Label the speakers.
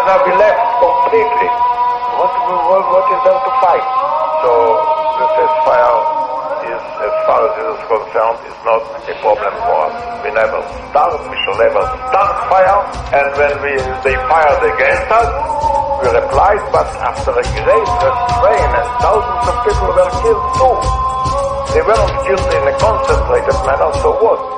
Speaker 1: now we left completely. What is there to fight? So the ceasefire is, as far as it is concerned, is not a problem for us. We shall never start fire, and when they fired against us, we replied, but after a great restraint, and thousands of people were killed too. They weren't killed in a concentrated manner, so what?